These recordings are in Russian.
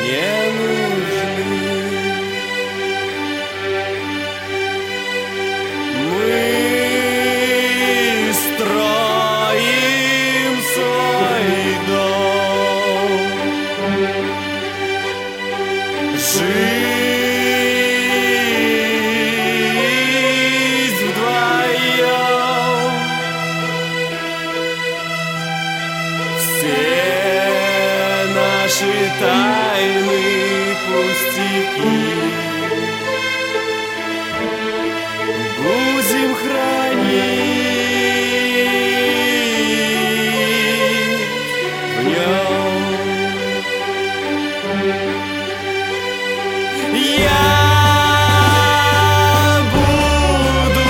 не нужны. Мы строим свой дом, жизнь вдвоем. Все наши тайны пустяки будем хранить в нем. Я буду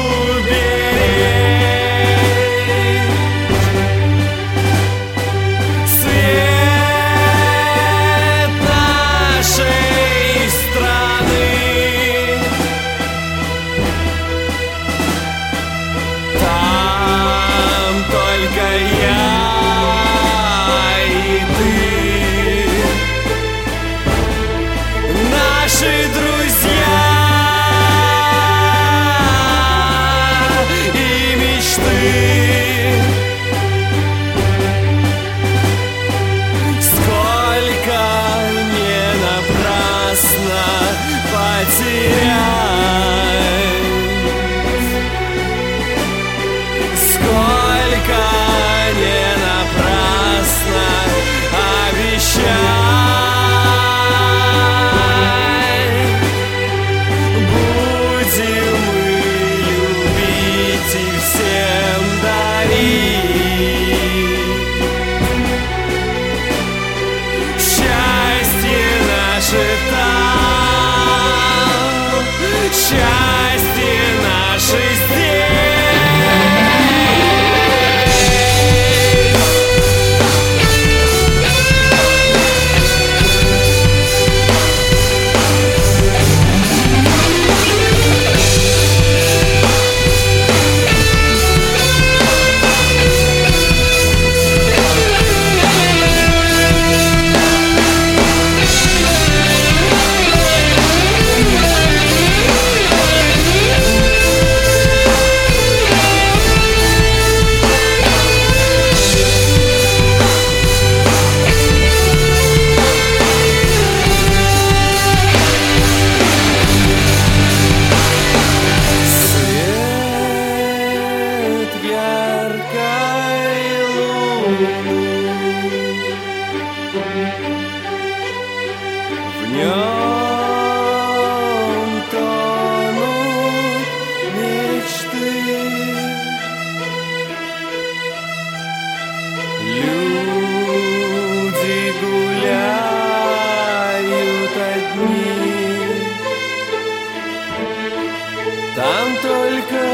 беречь свет нашей страны. Там только я и ты, наши друзья и мечты. Сколько не напрасно потерять, сколько не напрасно обещать. Будем мы любить и всем дарить счастье наше там, счастье наше здесь. Свет яркой луны, в нем тонут мечты. Люди гуляют одни, там только